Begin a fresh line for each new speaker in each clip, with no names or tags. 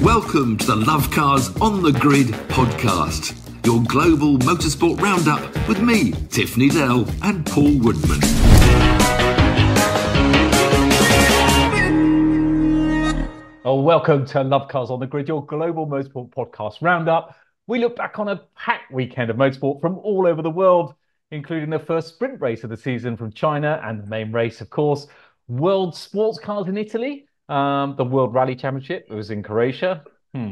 Welcome to the Love Cars on the Grid podcast, your global motorsport roundup with me, Tiffany Dell and Paul Woodman.
Oh, welcome to Love Cars on the Grid, your global motorsport podcast roundup. We look back on a packed weekend of motorsport from all over the world, including the first sprint race of the season from China and the main race, of course, World Sports Cars in Italy, the World Rally Championship, it was in Croatia,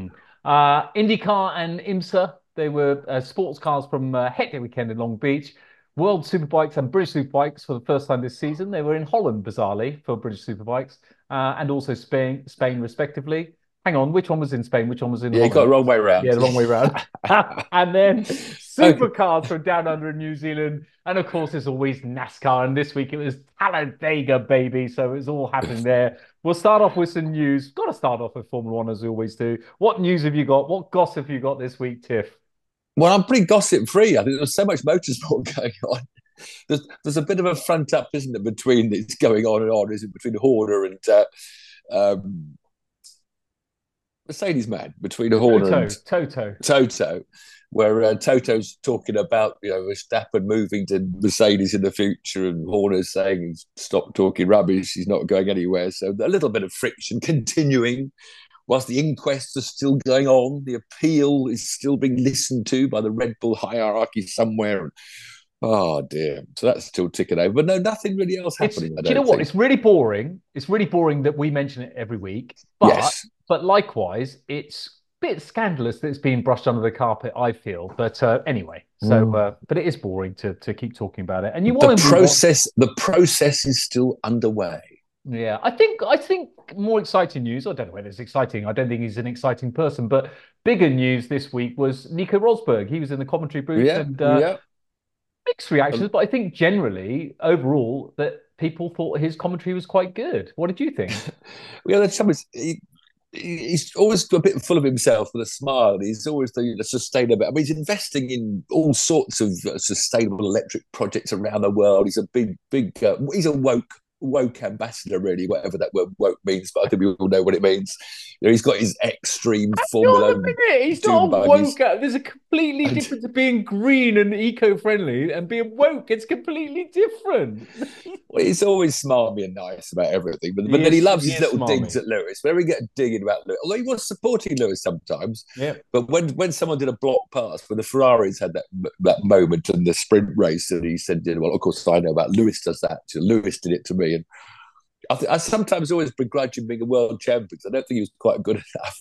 IndyCar and IMSA, they were sports cars from hectic weekend in Long Beach, World Superbikes and British Superbikes for the first time this season. They were in Holland, bizarrely, for British Superbikes, and also Spain, respectively. Hang on, which one was in Spain? Which one was in Holland?
You got it the wrong way around.
Yeah, the wrong way around. And then supercars from down under in New Zealand. And of course, there's always NASCAR. And this week it was Talladega, baby. So it's all happening there. We'll start off with some news. Got to start off with Formula One as we always do. What news have you got? What gossip have you got this week, Tiff?
Well, I'm pretty gossip free. I think there's so much motorsport going on. There's a bit of a front up, isn't it, between it's going on and on, is it, between Horner and Mercedes man, between Horner and Toto, where Toto's talking about, Verstappen moving to Mercedes in the future, and Horner's saying he's stopped talking rubbish, he's not going anywhere. So a little bit of friction continuing, whilst the inquests are still going on, the appeal is still being listened to by the Red Bull hierarchy somewhere. Oh dear! So that's still ticking over, but no, nothing really else happening.
Do you know what? It's really boring. It's really boring that we mention it every week. But
yes.
But likewise, it's a bit scandalous that it's being brushed under the carpet, I feel. But anyway, so but it is boring to keep talking about it. And
the process is still underway.
Yeah, I think more exciting news. I don't know whether it's exciting. I don't think he's an exciting person, but bigger news this week was Nico Rosberg. He was in the commentary booth mixed reactions, but I think generally, overall, that people thought his commentary was quite good. What did you think?
He's always a bit full of himself with a smile. He's always the sustainable. I mean, he's investing in all sorts of sustainable electric projects around the world. He's a big. He's a woke ambassador, really, whatever that word woke means, but I think we all know what it means. He's got his extreme Formula.
He's not woke. There's a completely difference to being green and eco-friendly and being woke. It's completely different.
Well, he's always smarmy and nice about everything, but then he loves his little digs at Lewis. Whenever we get a dig about Lewis, although he was supporting Lewis sometimes, but when someone did a block pass, when the Ferraris had that moment in the sprint race, and he said, well, of course I know about Lewis does that. So Lewis did it to me. And I sometimes always begrudge him being a world champion because I don't think he was quite good enough.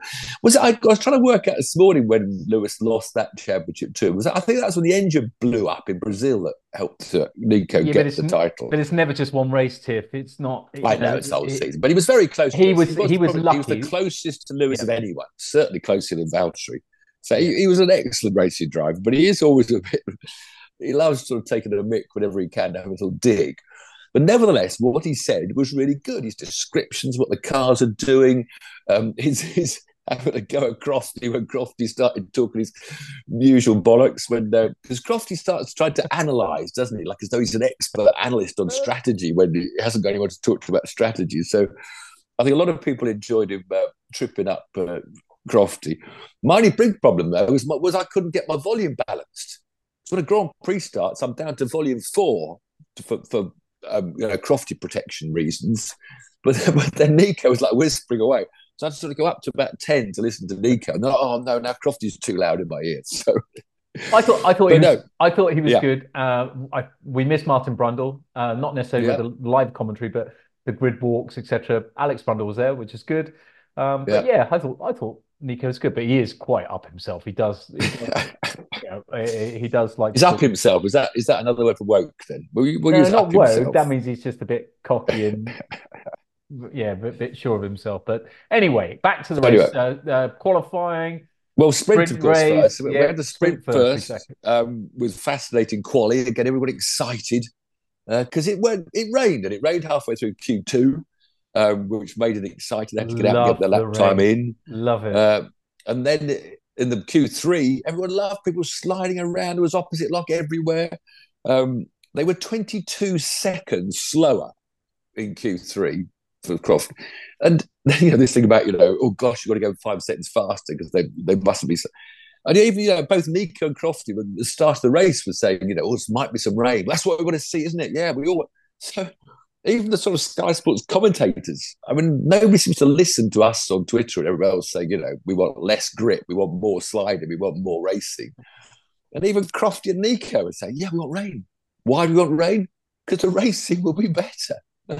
I was trying to work out this morning when Lewis lost that championship to him. I think that's when the engine blew up in Brazil that helped Nico get the title.
But it's never just one race, Tiff. It's not.
I know it's the whole season, but he was very close.
He was lucky. He was
the closest to Lewis of anyone, certainly closer than Valtteri. So he was an excellent racing driver, but he is always a bit. He loves sort of taking a mick whenever he can, have a little dig. But nevertheless, what he said was really good. His descriptions, what the cars are doing, his having to go at Crofty when Crofty started talking his usual bollocks. Because Crofty starts trying to analyse, doesn't he? Like as though he's an expert analyst on strategy when he hasn't got anyone to talk to about strategy. So I think a lot of people enjoyed him tripping up Crofty. My only big problem, though, was I couldn't get my volume balanced. So when a Grand Prix starts, I'm down to volume 4 for Crofty protection reasons, but then Nico was like whispering away, so I had to sort of go up to about 10 to listen to Nico. And now Crofty's too loud in my ears. So
I thought he was good. We missed Martin Brundle, not necessarily with the live commentary, but the grid walks, etc. Alex Brundle was there, which is good. I thought Nico's good, but he is quite up himself. He does like.
He's up himself. Is that another word for woke? Then,
not woke. That means he's just a bit cocky and a bit sure of himself. But anyway, back to the race. Qualifying.
Well, sprint of course
race,
first. We had the sprint first. Exactly. With fascinating quali to get everybody excited because it rained, and it rained halfway through Q2. Which made it exciting. They had to get out and get the lap time in.
Love it.
And then in the Q3, everyone loved people sliding around. There was opposite lock everywhere. They were 22 seconds slower in Q3 for Croft. And this thing about, oh gosh, you've got to go 5 seconds faster because they mustn't be. And even, both Nico and Crofty, when the start of the race, was saying, this might be some rain. That's what we want to see, isn't it? Yeah, we all. So even the sort of Sky Sports commentators, I mean, nobody seems to listen to us on Twitter and everybody else saying, we want less grip, we want more sliding, we want more racing. And even Crofty and Nico are saying, yeah, we want rain. Why do we want rain? Because the racing will be better.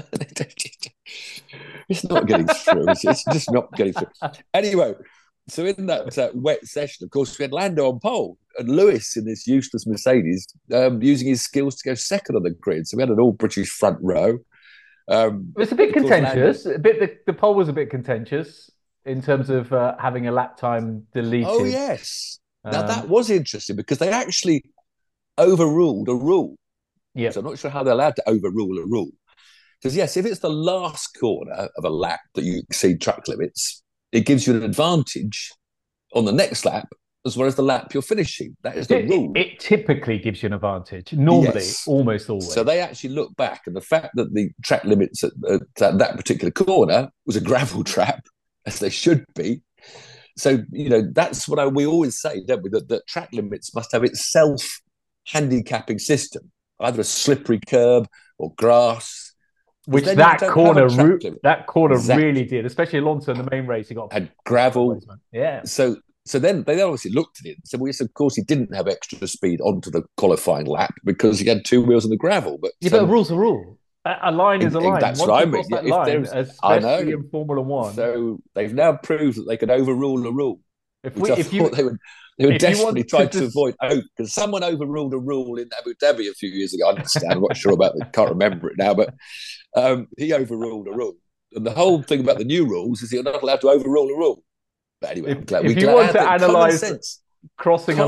It's not getting through. It's just not getting through. Anyway, so in that wet session, of course, we had Lando on pole and Lewis in this useless Mercedes using his skills to go second on the grid. So we had an all-British front row.
It was a bit contentious. The pole was a bit contentious in terms of having a lap time deleted.
Oh, yes. Now, that was interesting because they actually overruled a rule.
Yeah.
So I'm not sure how they're allowed to overrule a rule. Because, yes, if it's the last corner of a lap that you exceed track limits, it gives you an advantage on the next lap as well as the lap you're finishing. That is the rule.
It typically gives you an advantage. Normally, yes. Almost always.
So they actually look back, and the fact that the track limits at that particular corner was a gravel trap, as they should be. So, that's what we always say, don't we? That track limits must have its self-handicapping system, either a slippery curb or grass.
Which that corner
exactly.
really did, especially Alonso in the main race. He got
had gravel.
Yeah.
So then they obviously looked at it and said, well, yes, of course, he didn't have extra speed onto the qualifying lap because he had 2 wheels on the gravel. But
but a rule's a rule. A line is a line.
That's what I mean.
Especially in Formula One.
So they've now proved that they can overrule a rule. If you they were desperately trying to avoid because someone overruled a rule in Abu Dhabi a few years ago. I understand. I'm not sure about it. Can't remember it now, but he overruled a rule. And the whole thing about the new rules is you're not allowed to overrule a rule. But anyway,
if you want to analyse crossing a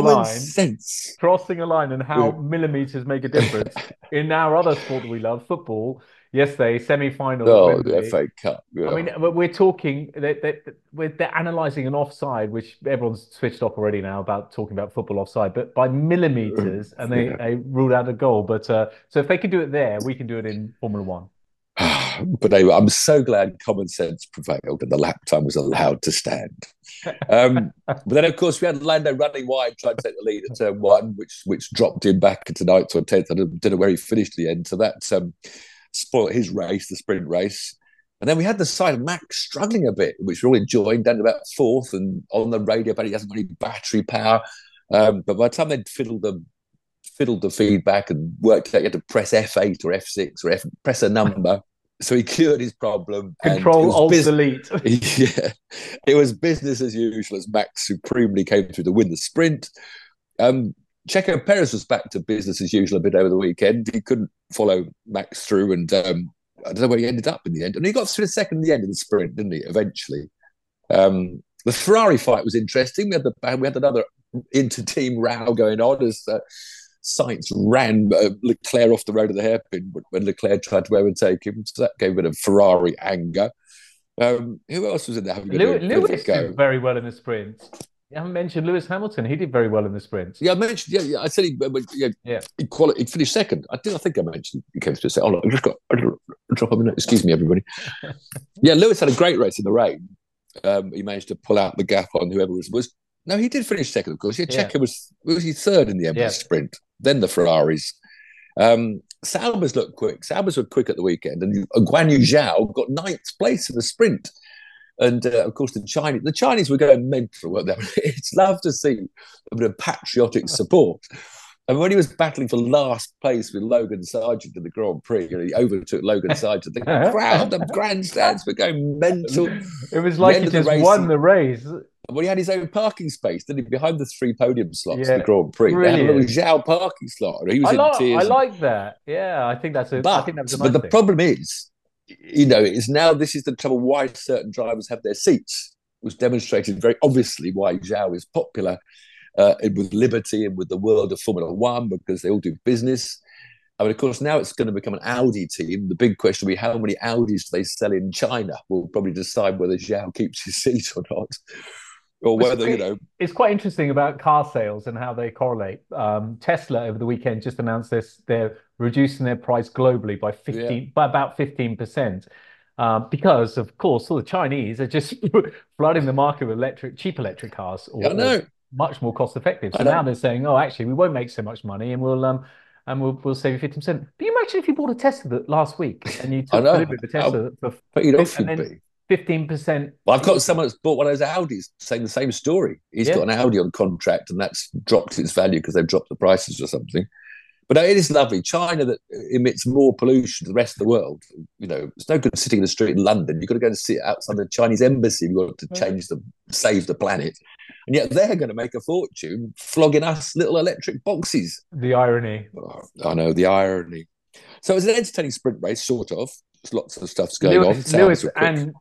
line and how millimeters make a difference in our other sport that we love, football. Yesterday, semi-final.
Oh, the FA Cup. Yeah.
I mean, we're talking. They're analysing an offside, which everyone's switched off already now about talking about football offside, but by millimeters, and they ruled out a goal. But so if they can do it there, we can do it in Formula One.
But anyway, I'm so glad common sense prevailed and the lap time was allowed to stand. But then, of course, we had Lando running wide, trying to take the lead at turn 1, which dropped him back into 9th or 10th. I don't know where he finished at the end. So that spoiled his race, the sprint race. And then we had the side of Max struggling a bit, which we're all enjoying, down to about 4th and on the radio, but he hasn't got any battery power. But by the time they'd fiddled the feedback and worked out, you had to press F8 or F6 or press a number. So he cured his problem.
Control-Alt-Delete.
Yeah, it was business as usual as Max supremely came through to win the sprint. Checo Perez was back to business as usual a bit over the weekend. He couldn't follow Max through, and I don't know where he ended up in the end. And he got through the second in the end of the sprint, didn't he? Eventually, the Ferrari fight was interesting. We had another inter-team row going on as Sainz ran Leclerc off the road of the hairpin when Leclerc tried to overtake him. So that gave a bit of Ferrari anger. Who else was in there?
Lewis did very well in the sprint. You haven't mentioned Lewis Hamilton. He did very well in the sprint.
Yeah, I mentioned. Yeah, I said he finished second. I think I mentioned he came through second. Oh, I've just got a drop of a minute. Excuse me, everybody. Yeah, Lewis had a great race in the rain. He managed to pull out the gap on whoever was. No, he did finish second, of course. Yeah, Checo was he third in the end of the sprint. Then the Ferraris. Saubers looked quick. Saubers were quick at the weekend, and Guan Yu Zhao got 9th place in the sprint. And of course, the Chinese were going mental, weren't they? It's love to see a bit of patriotic support. And when he was battling for last place with Logan Sargent in the Grand Prix, he overtook Logan Sargent. The crowd, the grandstands were going mental.
It was like he just won the race.
Well, he had his own parking space, didn't he? Behind the 3 podium slots in the Grand Prix. Brilliant. They had a little Zhao parking slot. He was in tears.
I like that. Yeah, I think that's a nice thing.
But the problem is, this is the trouble why certain drivers have their seats. It was demonstrated very obviously why Zhao is popular with Liberty and with the world of Formula One, because they all do business. I mean, of course, now it's going to become an Audi team. The big question will be how many Audis do they sell in China? We'll probably decide whether Zhao keeps his seat or not. Or whether,
It's quite interesting about car sales and how they correlate. Tesla over the weekend just announced this. They're reducing their price globally by about 15%. because of course all the Chinese are just flooding the market with cheap electric cars,
I know.
or much more cost effective.
I
So now
know.
they're saying, oh, actually, we won't make so much money, and we'll save you 50%. But you imagine if you bought a Tesla last week and you
I
took
know.
delivery of the
How
Tesla for
paid off
and
you'd
then
be.
15%.
Well, I've got someone that's bought one of those Audis saying the same story. He's got
Yeah.
an Audi on contract and that's dropped its value because they've dropped the prices or something. But it is lovely. China that emits more pollution to the rest of the world. It's no good sitting in the street in London. You've got to go and sit outside the Chinese embassy. You've got to save the planet. And yet they're going to make a fortune flogging us little electric boxes.
The irony.
Oh, I know, the irony. So it was an entertaining sprint race, sort of. There's lots of stuff's going on.
Lewis and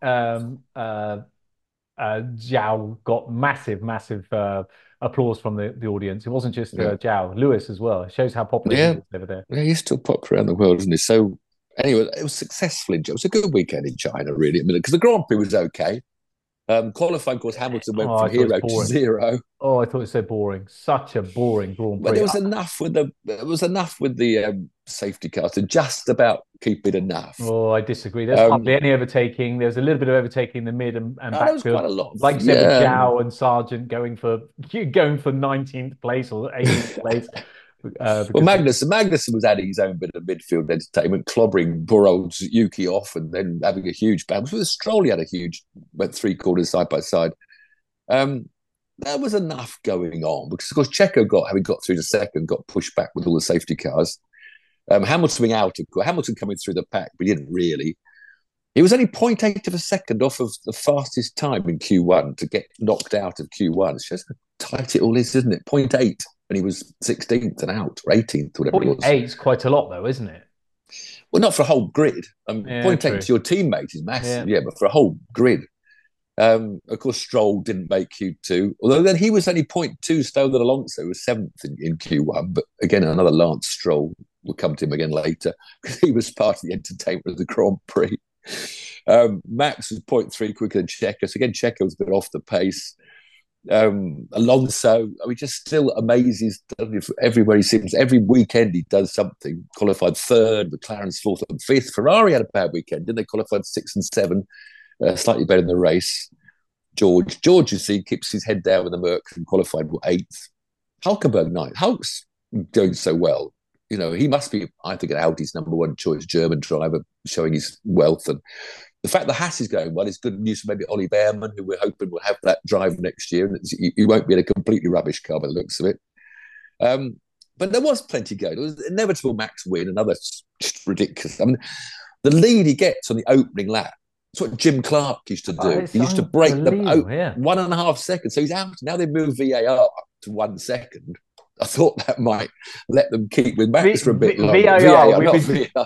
Zhao got massive applause from the audience. It wasn't just Zhao, Lewis as well. It shows how popular he is over there.
Yeah, he's still popular around the world, isn't he? So anyway, it was successful. It was a good weekend in China, really. I mean, because the Grand Prix was okay. Qualifying, of course, Hamilton went from hero to zero.
Oh, I thought it was so boring. Such a boring Grand Prix.
But there was enough with the safety cars to just about keep it enough.
Oh, I disagree. There's hardly any overtaking. There's a little bit of overtaking in the mid and backfield.
There was quite a lot.
Like you said, with Zhao and Sargent going for 19th place or 18th place.
Well, Magnussen was adding his own bit of midfield entertainment, clobbering poor old Yuki off and then having a huge bounce. With Stroll, he had went 3 corners side by side. There was enough going on because, of course, Checo having got through to second, got pushed back with all the safety cars. Hamilton being out, of course. Hamilton coming through the pack, but he didn't really. He was only 0.8 of a second off of the fastest time in Q1 to get knocked out of Q1. It shows how tight it all is, isn't it? 0.8. And he was 16th and out, or 18th, whatever it was.
0.8 is quite a lot, though, isn't it?
Well, not for a whole grid. 0.8 to your teammate is massive, but for a whole grid. Of course, Stroll didn't make Q2, although then he was only 0.2 slower than Alonso, who was 7th in Q1. But again, another Lance Stroll. We'll come to him again later because he was part of the entertainment of the Grand Prix. Max was 0.3 quicker than Checo. So again, Checo was a bit off the pace. Alonso, just still amazes everywhere he seems. Every weekend he does something. Qualified 3rd, McLaren's 4th and 5th. Ferrari had a bad weekend, didn't they? Qualified 6 and 7, slightly better in the race. George, you see, keeps his head down with the Mercs and qualified 8th. Hulkenberg 9th. Hulk's going so well. He must be, I think, an Audi's number 1 choice German driver, showing his wealth. And the fact the Haas is going well is good news for maybe Ollie Behrman, who we're hoping will have that drive next year. And he won't be in a completely rubbish car by the looks of it. But there was plenty going. It was inevitable Max win, another just ridiculous. I mean, the lead he gets on the opening lap, it's what Jim Clark used to do. He used to break the 1.5 seconds. So he's out. Now they've moved VAR to 1 second. I thought that might let them keep with Max for a bit longer.
VAR, not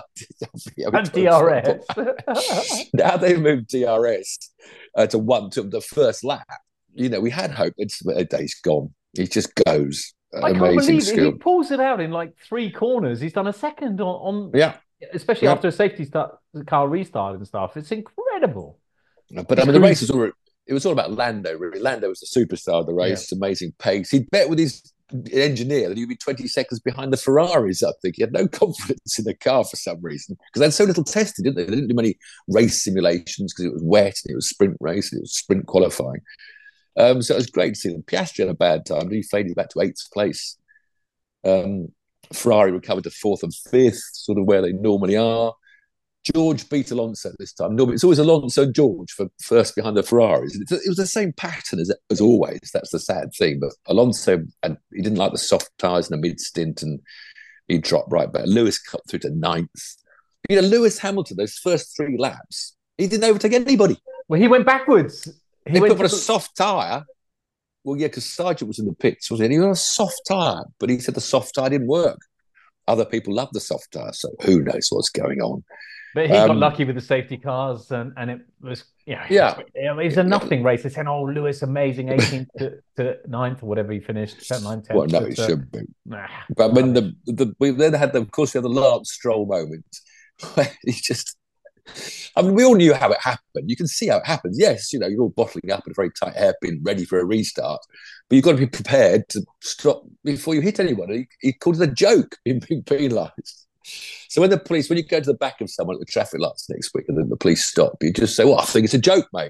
DRS. Now they've moved DRS to 1 to the first lap. We had hope. It's a day's gone. He just goes.
I can't believe it. He pulls it out in like 3 corners. He's done a second on especially after a safety car restart and stuff. It's incredible.
But the race was it was all about Lando, really. Lando was the superstar of the race, amazing pace. He'd bet with his engineer that he'd be 20 seconds behind the Ferraris, I think. He had no confidence in the car for some reason because they had so little tested, didn't they? They didn't do many race simulations because it was wet and it was sprint race and it was sprint qualifying. So it was great to see them. Piastri had a bad time. He faded back to 8th place. Ferrari recovered to 4th and 5th, sort of where they normally are. George beat Alonso this time. Normally, it's always Alonso George for first behind the Ferraris. It was the same pattern as always. That's the sad thing. But Alonso, and he didn't like the soft tyres in the mid-stint and he dropped right back. Lewis cut through to 9th. Lewis Hamilton, those first 3 laps, he didn't overtake anybody.
Well, he went backwards.
He put on a soft tyre. Well, yeah, because Sargent was in the pits, wasn't he? He had a soft tyre, but he said the soft tyre didn't work. Other people love the soft tyre, so who knows what's going on.
But he got lucky with the safety cars, and it was it was a nothing race. They said, "Oh, Lewis, amazing, 18th to 9th or whatever he finished, 9th, 10th."
Well, no, it should be. But when we then had of course, we had the Lance Stroll moment. He just, we all knew how it happened. You can see how it happens. Yes, you're all bottling up in a very tight hairpin, ready for a restart, but you've got to be prepared to stop before you hit anyone. He called it a joke, being penalised. So when you go to the back of someone at the traffic lights next week and then the police stop, you just say, well, I think it's a joke, mate.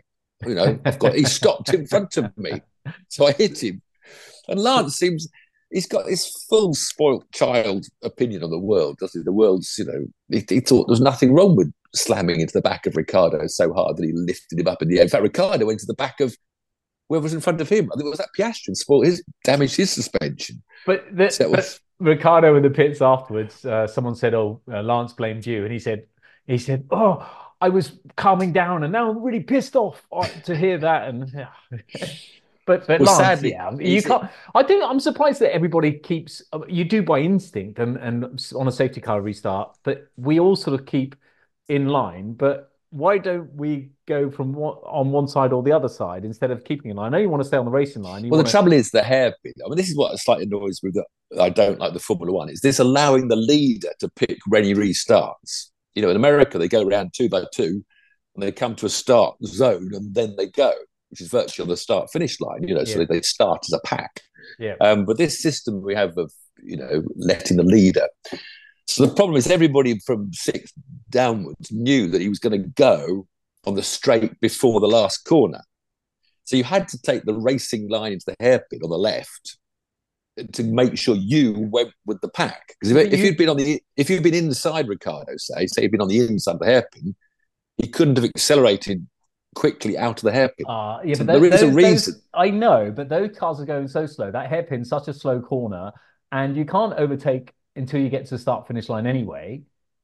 He stopped in front of me. So I hit him. And Lance he's got this full spoilt child opinion on the world, doesn't he? The world's, he thought there was nothing wrong with slamming into the back of Ricciardo so hard that he lifted him up in the air. In fact, Ricciardo went to the back of whoever was in front of him. I think it was that Piastri damaged his suspension.
But Ricciardo in the pits afterwards, someone said, Lance blamed you. And he said, oh, I was calming down and now I'm really pissed off to hear that. And But Lance, sadly, you can't. I'm surprised that everybody keeps. You do by instinct and on a safety car restart, but we all sort of keep in line. But why don't we go from on one side or the other side instead of keeping in line? I know you want to stay on the racing line.
The trouble is the hairpin. I mean, this is what slightly annoys me that I don't like the Formula One. Is this allowing the leader to pick when he restarts? In America they go around 2 by 2, and they come to a start zone and then they go, which is virtually on the start-finish line, so they start as a pack.
Yeah.
But this system we have of, letting the leader. So the problem is everybody from 6th downwards knew that he was going to go on the straight before the last corner. So you had to take the racing line into the hairpin on the left to make sure you went with the pack. Because if you'd been inside Ricciardo, say you'd been on the inside of the hairpin, he couldn't have accelerated quickly out of the hairpin.
But
there is a reason.
I know, but those cars are going so slow. That hairpin's such a slow corner, and you can't overtake until you get to the start-finish line anyway.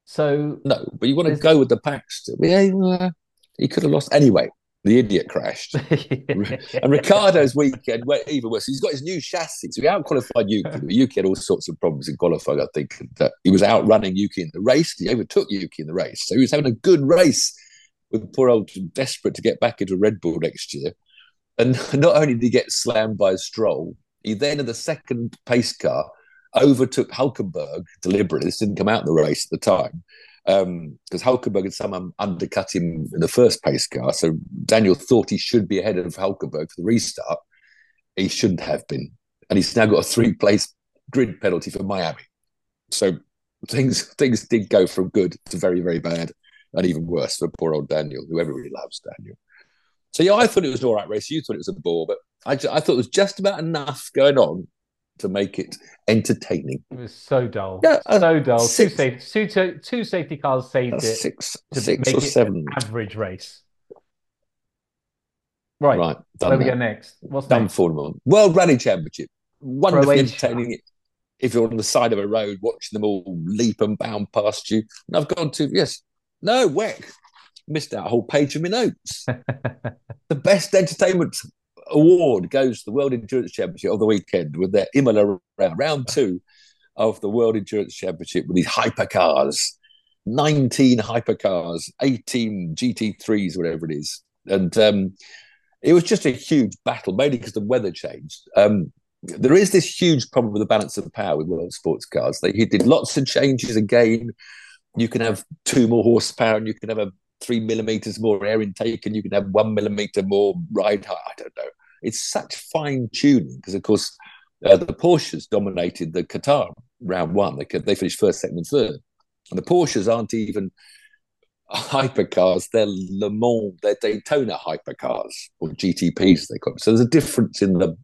So
no, but you want to go with the pack still. Yeah, he could have lost anyway. The idiot crashed, and Ricciardo's weekend went even worse. He's got his new chassis, so he out-qualified Yuki. Yuki had all sorts of problems in qualifying. I think that he was outrunning Yuki in the race. He overtook Yuki in the race, so he was having a good race. With poor old desperate to get back into Red Bull next year. And not only did he get slammed by Stroll, he then in the second pace car overtook Hulkenberg deliberately. This didn't come out in the race at the time because Hulkenberg had somehow undercut him in the first pace car. So Daniel thought he should be ahead of Hulkenberg for the restart. He shouldn't have been. And he's now got a 3-place grid penalty for Miami. So things did go from good to very, very bad. And even worse for poor old Daniel, who everybody loves Daniel. So, I thought it was an all right race. You thought it was a bore, but I thought there was just about enough going on to make it entertaining.
It was so dull.
Yeah,
so dull. Two safety cars saved it.
Six or seven.
An average race. Right.
Where
we go next? What's
done
next?
Formula One. World Rally Championship. Wonderfully entertaining. If you're on the side of a road watching them all leap and bound past you. And I've gone to, no, WEC. Missed out a whole page of my notes. The best entertainment award goes to the World Endurance Championship of the weekend with their Imola round 2 of the World Endurance Championship with these hypercars. 19 hypercars, 18 GT3s, whatever it is. And it was just a huge battle, mainly because the weather changed. There is this huge problem with the balance of power with world sports cars. He did lots of changes again. You can have 2 more horsepower and you can have 3 millimeters more air intake and you can have 1 millimeter more ride height. I don't know. It's such fine tuning because, of course, the Porsches dominated the Qatar round 1. They finished first, second, and third. And the Porsches aren't even hypercars. They're Le Mans, they're Daytona hypercars or GTPs, they call them. So there's a difference in the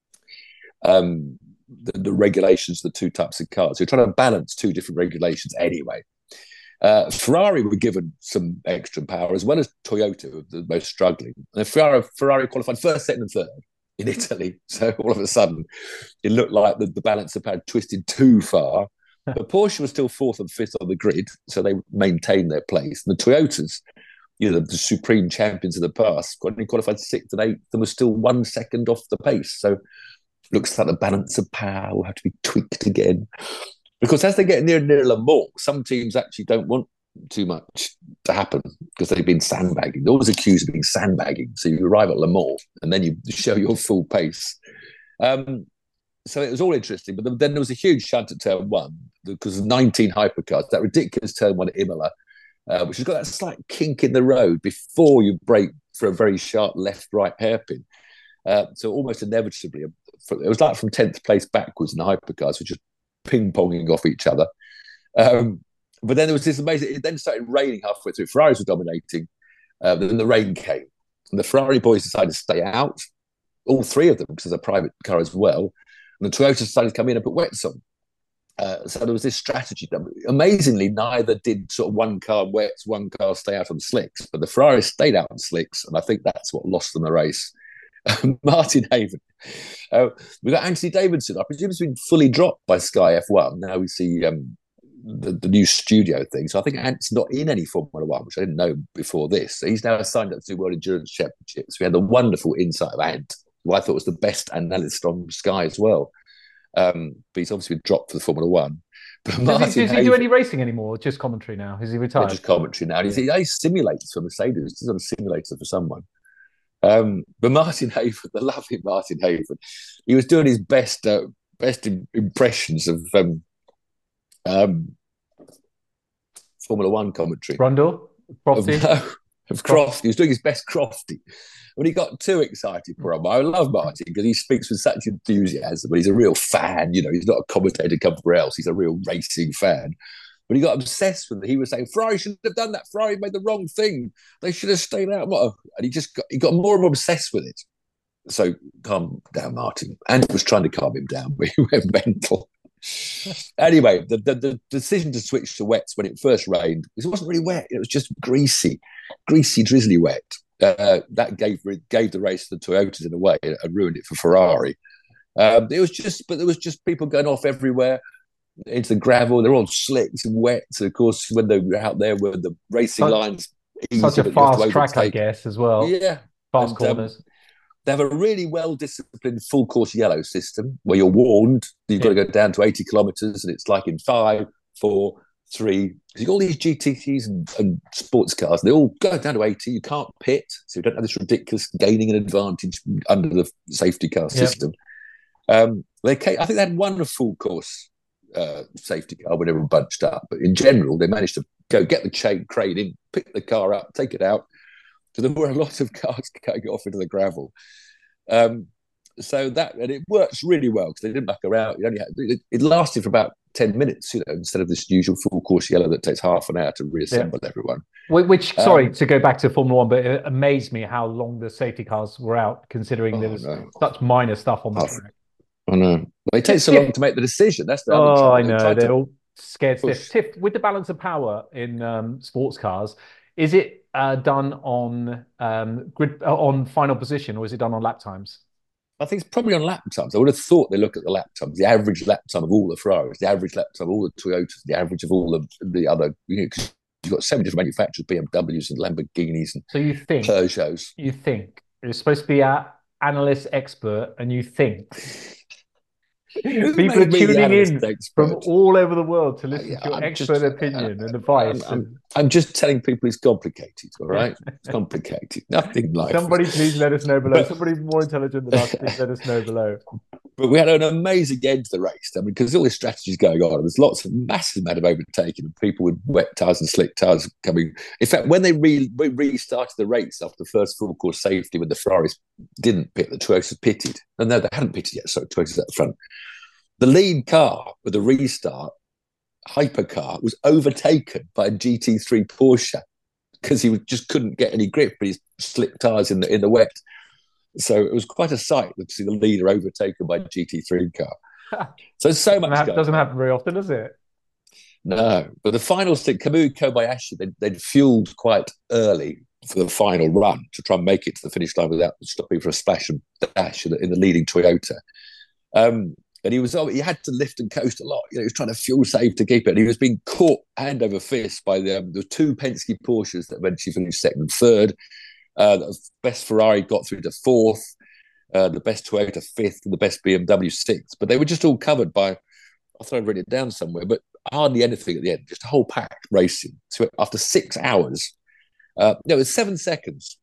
regulations of the 2 types of cars. You're trying to balance 2 different regulations anyway. Ferrari were given some extra power, as well as Toyota, the most struggling. And Ferrari qualified first, second, and third in Italy. So all of a sudden, it looked like the balance of power twisted too far. But Porsche was still 4th and 5th on the grid, so they maintained their place. And the Toyotas, the supreme champions of the past, only qualified 6th and 8th and was still 1 second off the pace. So looks like the balance of power will have to be tweaked again. Because as they get near Le Mans, some teams actually don't want too much to happen because they've been sandbagging. They're always accused of being sandbagging. So you arrive at Le Mans and then you show your full pace. So it was all interesting. But then there was a huge shunt at turn 1 because of 19 hypercars, that ridiculous turn 1 at Imola, which has got that slight kink in the road before you brake for a very sharp left-right hairpin. So almost inevitably, it was like from 10th place backwards in the hypercars, which just ping-ponging off each other. But then there was this amazing. It then started raining halfway through. Ferraris were dominating. Then the rain came, and the Ferrari boys decided to stay out. All three of them, because it's a private car as well. And the Toyota decided to come in and put wets on. So there was this strategy. Amazingly, neither did sort of one car wets, one car stay out on slicks. But the Ferrari stayed out on slicks, and I think that's what lost them the race. Martin Haven. We've got Anthony Davidson. I presume he's been fully dropped by Sky F1. Now we see the new studio thing. So I think Ant's not in any Formula One, which I didn't know before this. So he's now signed up to the World Endurance Championships. We had the wonderful insight of Ant, who I thought was the best analyst on Sky as well. But he's obviously been dropped for the Formula One. But
does he do any racing anymore? Just commentary now? Is he retired?
Just commentary now. He simulators for Mercedes. He's on a simulator for someone. But Martin Haven, the lovely Martin Haven, he was doing his best impressions of Formula One commentary.
Brundle? Crofty?
Of Crofty. He was doing his best Crofty. When he got too excited for him, I love Martin because he speaks with such enthusiasm, but he's a real fan. You know, he's not a commentator somewhere else. He's a real racing fan. But he got obsessed with it. He was saying, Ferrari shouldn't have done that. Ferrari made the wrong thing. They should have stayed out. And he got more and more obsessed with it. So calm down, Martin. And was trying to calm him down, but he went mental. Anyway, the decision to switch to wets when it first rained, because it wasn't really wet. It was just greasy, drizzly wet. That gave the race to the Toyotas in a way and ruined it for Ferrari. There was just people going off everywhere into the gravel. They're all slicks and wet. So of course, when they were out there, where the racing lines,
such a fast track, I guess, as well.
Yeah,
fast corners.
They have a really well-disciplined full course yellow system where you're warned that you've got to go down to 80 kilometres, and it's like in 5, 4, 3. Because you've got all these GTCs and sports cars, and they all go down to 80. You can't pit, so you don't have this ridiculous gaining an advantage under the safety car system. I think they had one full course safety car when they were bunched up, but in general, they managed to go get the crane in, pick the car up, take it out. So there were a lot of cars going off into the gravel. So that, and it works really well because they didn't muck around. It lasted for about 10 minutes, instead of this usual full course yellow that takes half an hour to reassemble everyone.
Which, sorry, to go back to Formula One, but it amazed me how long the safety cars were out, considering there was such minor stuff on the track.
I know. Well, it takes so long to make the decision. That's the other
trouble. I know. They're all scared stiff. Tiff, with the balance of power in sports cars, is it done on on final position, or is it done on lap times?
I think it's probably on lap times. I would have thought they look at the lap times, the average lap time of all the Ferraris, the average lap time of all the Toyotas, the average of all the other. Because you've got so many different manufacturers, BMWs and Lamborghinis and Peugeots.
You think you're supposed to be an analyst expert, and you think. People are tuning in from all over the world to listen to your expert opinion and advice.
I'm just telling people it's complicated, all right? It's complicated. Nothing like
Somebody please let us know below. Somebody more intelligent than us, please let us know below.
But we had an amazing end to the race. I mean, because all this strategy is going on, there's lots of massive amount of overtaking and people with wet tyres and slick tyres coming. In fact, when they restarted the race after the first full course safety, when the Ferraris didn't pit, the Toyotas pitted. And no, they hadn't pitted yet, so Toyotas at the front. The lead car with the restart, hypercar, was overtaken by a GT3 Porsche because he just couldn't get any grip with his slick tyres in the wet. So it was quite a sight to see the leader overtaken by a GT3 car. So much
doesn't happen very often, does it?
No, but the final stick, Kamui Kobayashi, they'd fueled quite early for the final run to try and make it to the finish line without stopping for a splash and dash in the leading Toyota. And he had to lift and coast a lot. He was trying to fuel save to keep it. And he was being caught hand over fist by the two Penske Porsches that eventually finished second and third. The best Ferrari got through to fourth, the best Toyota fifth, and the best BMW sixth. But they were just all covered by, I thought I'd written it down somewhere, but hardly anything at the end, just a whole pack racing. So after 6 hours, it was 7 seconds,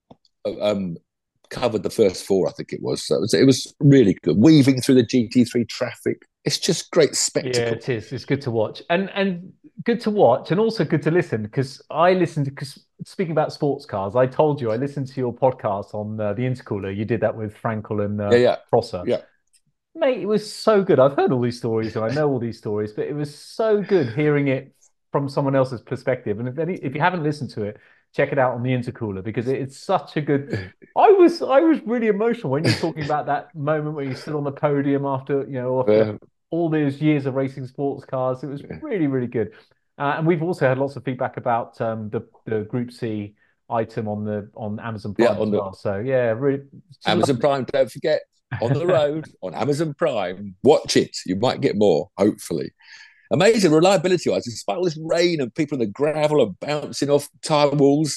covered the first 4, I think it was. So it was really good. Weaving through the GT3 traffic. It's just great spectacle.
Yeah, it is. It's good to watch. And good to watch and also good to listen, because speaking about sports cars, I told you I listened to your podcast on the Intercooler. You did that with Frankel and Prosser.
Yeah.
Mate, it was so good. I've heard all these stories and I know all these stories, but it was so good hearing it from someone else's perspective. And if you haven't listened to it, check it out on the intercooler because it's such a good. I was really emotional when you're talking about that moment where you stood on the podium after all those years of racing sports cars. It was really, really good. And we've also had lots of feedback about the Group C item on Amazon Prime as well. So yeah, really.
Amazon Prime, don't forget, on the road on Amazon Prime. Watch it. You might get more, hopefully. Amazing reliability-wise, despite all this rain and people in the gravel are bouncing off tyre walls.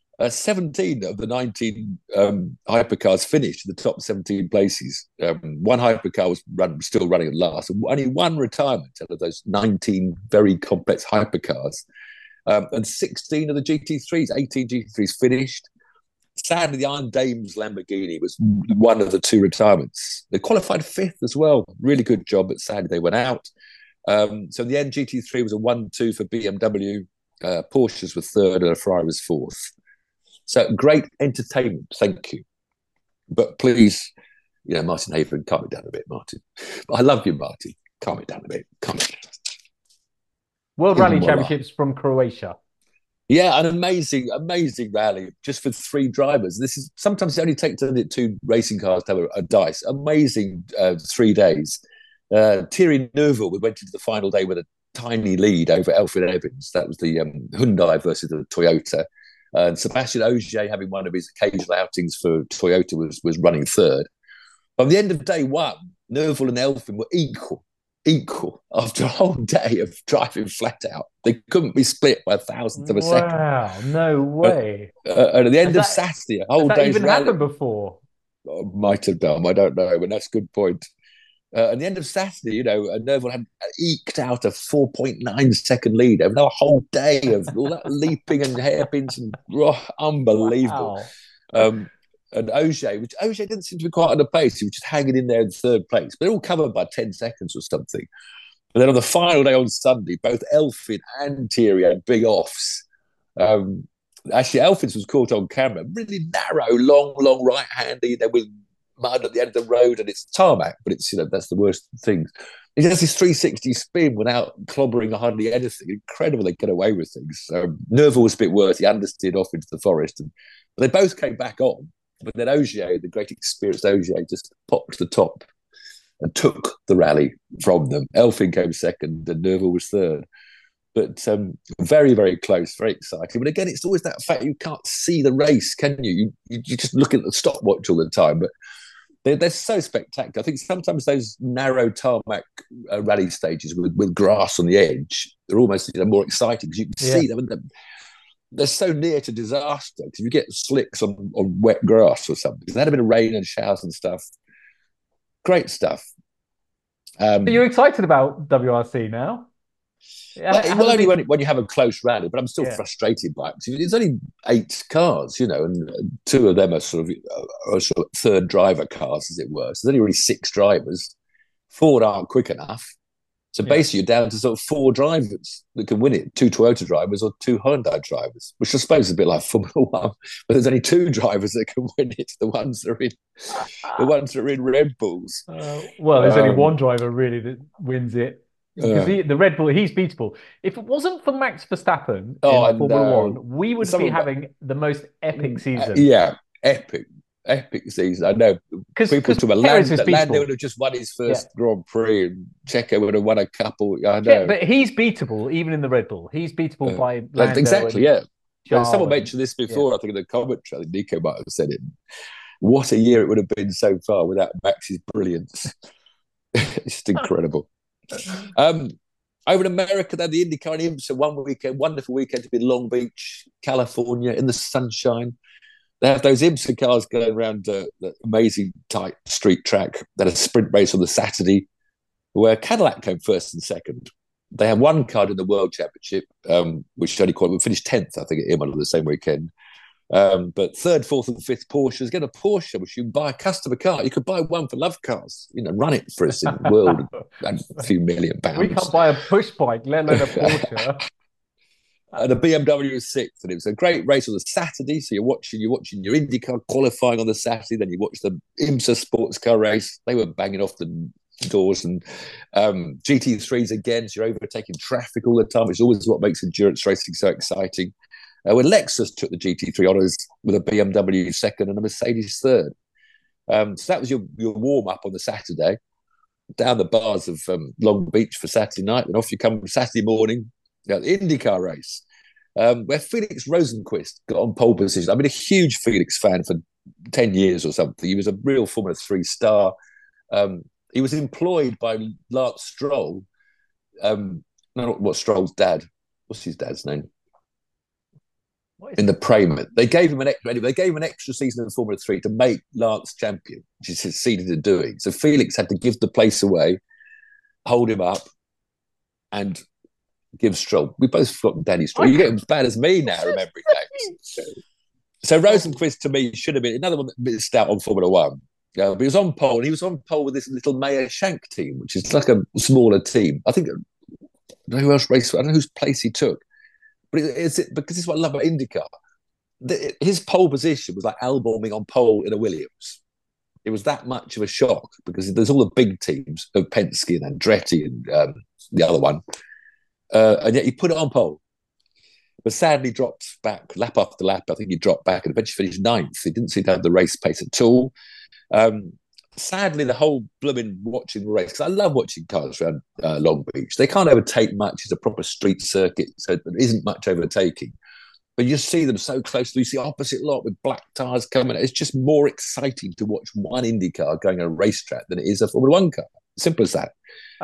17 of the 19 hypercars finished in the top 17 places. One hypercar was still running at last. Only one retirement out of those 19 very complex hypercars. And 16 of the GT3s, 18 GT3s finished. Sadly, the Iron Dames Lamborghini was one of the two retirements. They qualified fifth as well. Really good job, but sadly they went out. So in the end, GT3 was a 1-2 for BMW. Porsches were third and a Ferrari was fourth. So great entertainment, thank you. But please, Martin Haven, calm it down a bit, Martin. I love you, Martin. Calm it down a bit. Calm it down.
World Rally Championships from Croatia.
Yeah, an amazing rally just for three drivers. This is sometimes it only takes two racing cars to have a dice. Amazing 3 days. Thierry Neuville, we went into the final day with a tiny lead over Elfyn Evans. That was the Hyundai versus the Toyota. And Sebastian Ogier, having one of his occasional outings for Toyota, was running third. By the end of day one, Neuville and Elfyn were equal after a whole day of driving flat out. They couldn't be split by a thousandth of a second.
Wow, no way.
And at the end of Saturday, a whole day's
even
rally,
happened before?
Might have done, I don't know, but that's a good point. At the end of Saturday, Neuville had eked out a 4.9 second lead over a whole day of all that leaping and hairpins and unbelievable. Wow. And Ogier didn't seem to be quite on the pace. He was just hanging in there in third place. But they're all covered by 10 seconds or something. And then on the final day on Sunday, both Elfyn and Thierry had big offs. Actually, Elfyn's was caught on camera. Really narrow, long right-handy. There was mud at the end of the road and it's tarmac, but it's that's the worst thing. He does this 360 spin without clobbering hardly anything. Incredible they get away with things. Neuville was a bit worse. He understeered off into the forest. But they both came back on. But then Ogier, the great experienced Ogier, just popped to the top and took the rally from them. Elfyn came second and Neuville was third. But very, very close, very exciting. But again, it's always that fact you can't see the race, can you? You just look at the stopwatch all the time. But they're so spectacular. I think sometimes those narrow tarmac rally stages with grass on the edge, they're almost more exciting because you can see them. And they're so near to disaster because you get slicks on wet grass or something. There had a bit of rain and showers and stuff. Great stuff.
So you're excited about WRC now?
Well, only when you have a close rally, but I'm still frustrated by it. It's only 8 cars, and 2 of them are sort of third driver cars, as it were. So there's only really 6 drivers. 4 aren't quick enough. So basically, you're down to sort of 4 drivers that can win it: 2 Toyota drivers or 2 Hyundai drivers, which I suppose is a bit like Formula One. But there's only 2 drivers that can win it. The ones that are in Red Bulls.
Well, there's only one driver really that wins it. Because the Red Bull, he's beatable. If it wasn't for Max Verstappen in Formula One, we would be having the most epic season.
Epic season. I know. People talk about Lando would have just won his first Grand Prix, and Checo would have won a couple. I know.
Yeah, but he's beatable even in the Red Bull. He's beatable by Lando.
Exactly, someone mentioned this before, I think in the commentary. I think Nico might have said it. What a year it would have been so far without Max's brilliance. It's just incredible. Over in America, they had the IndyCar and IMSA one weekend, wonderful weekend to be in Long Beach, California, in the sunshine. They have those IMSA cars going around the amazing tight street track. They had a sprint race on the Saturday where Cadillac came first and second. They had one car in the World Championship, which only finished 10th, I think, at Imola the same weekend. But third, fourth, and fifth Porsches. Get a Porsche, which you can buy a customer car. You could buy one for Love Cars. Run it for us in the world, and a few £1 million.
We can't buy a push bike, let alone a Porsche.
And the BMW was sixth, and it was a great race on the Saturday. So you're watching your IndyCar qualifying on the Saturday, then you watch the IMSA sports car race. They were banging off the doors, and GT3s again, so you're overtaking traffic all the time, which is always what makes endurance racing so exciting. When Lexus took the GT3 honours with a BMW second and a Mercedes third. So that was your warm-up on the Saturday, down the bars of Long Beach for Saturday night, and off you come Saturday morning, the IndyCar race, where Felix Rosenqvist got on pole position. I've been a huge Felix fan for 10 years or something. He was a real Formula 3 star. He was employed by Lance Stroll. What's Stroll's dad? What's his dad's name? In the Prema. They gave him an extra season in Formula 3 to make Lance champion, which he succeeded in doing. So Felix had to give the place away, hold him up, and give Stroll. We both forgotten Danny Stroll. You get as bad as me now remembering names. So Rosenqvist, to me, should have been another one that missed out on Formula 1. But he was on pole, and he was on pole with this little Meyer Shank team, which is like a smaller team. I don't know who else raced. I don't know whose place he took. But because this is what I love about IndyCar. His pole position was like Albon on pole in a Williams. It was that much of a shock because there's all the big teams of Penske and Andretti and the other one. And yet he put it on pole. But sadly dropped back lap after lap. I think he dropped back and eventually finished ninth. He didn't seem to have the race pace at all. Sadly, the whole blooming watching the race, because I love watching cars around Long Beach. They can't overtake much. It's a proper street circuit, so there isn't much overtaking. But you see them so closely. You see opposite lot with black tyres coming. It's just more exciting to watch one Indy car going on a racetrack than it is a Formula 1 car. Simple as that.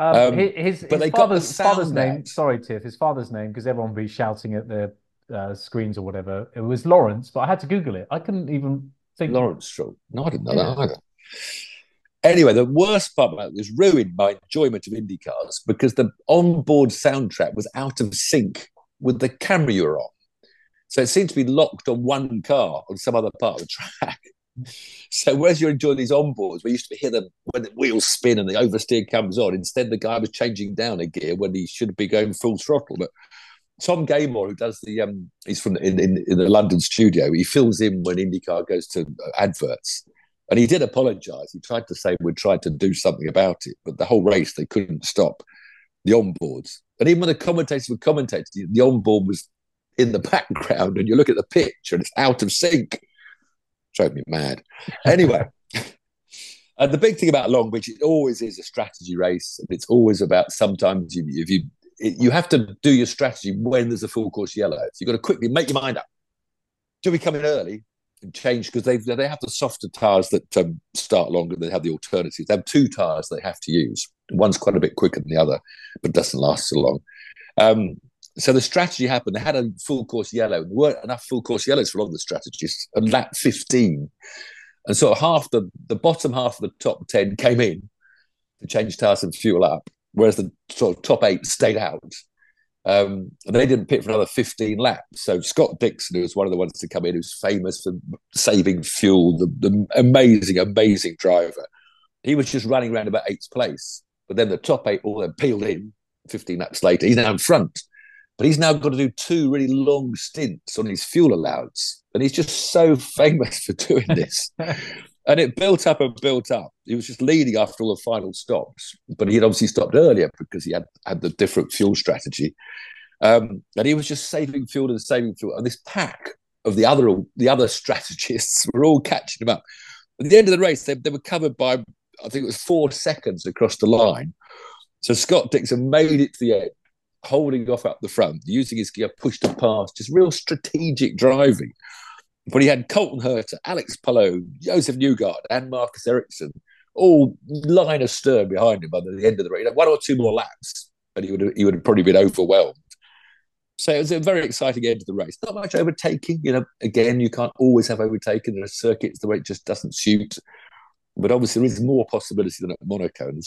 His father's name, sorry, Tiff, his father's name, because everyone will be shouting at their screens or whatever. It was Lawrence, but I had to Google it. I couldn't even think.
Lawrence Stroll. No, I didn't know that either. Anyway, the worst part about it was ruined my enjoyment of Indy cars because the onboard soundtrack was out of sync with the camera you were on. So it seemed to be locked on one car on some other part of the track. So whereas you're enjoying these onboards, we used to hear them when the wheels spin and the oversteer comes on. Instead, the guy was changing down a gear when he should be going full throttle. But Tom Gaymore, who does he's from in the London studio, he fills in when IndyCar goes to adverts. And he did apologise. He tried to say we'd tried to do something about it, but the whole race, they couldn't stop the onboards. And even when the commentators were commentating, the onboard was in the background and you look at the pitch and it's out of sync. Drove me mad. Anyway, the big thing about Long Beach, it always is a strategy race. And it's always about sometimes you have to do your strategy when there's a full course yellow. So you've got to quickly make your mind up. Should we come in early? Change because they have the softer tyres that start longer. They have the alternatives. They have two tyres they have to use. One's quite a bit quicker than the other, but doesn't last so long. So the strategy happened. They had a full course yellow. There weren't enough full course yellows for a lot of the strategists. And lap 15, and sort of half the bottom half of the top 10 came in to change tyres and fuel up, whereas the sort of top 8 stayed out. And they didn't pit for another 15 laps. So Scott Dixon, who was one of the ones to come in, who's famous for saving fuel, the amazing driver, he was just running around about 8th place. But then the top 8 all then peeled in 15 laps later. He's now in front. But he's now got to do 2 really long stints on his fuel allowance. And he's just so famous for doing this. And it built up and built up. He was just leading after all the final stops. But he had obviously stopped earlier because he had the different fuel strategy. And he was just saving fuel and saving fuel. And this pack of the other strategists were all catching him up. At the end of the race, they were covered by, I think it was 4 seconds across the line. So Scott Dixon made it to the end, holding off up the front, using his gear, pushed it past, just real strategic driving. But he had Colton Herta, Alex Palou, Josef Newgarden, and Marcus Ericsson all line astern behind him by the end of the race. 1 or 2 more laps, and he would have probably been overwhelmed. So it was a very exciting end of the race. Not much overtaking. Again, you can't always have overtaken in a circuit. It's the way it just doesn't suit. But obviously, there is more possibility than at Monaco. It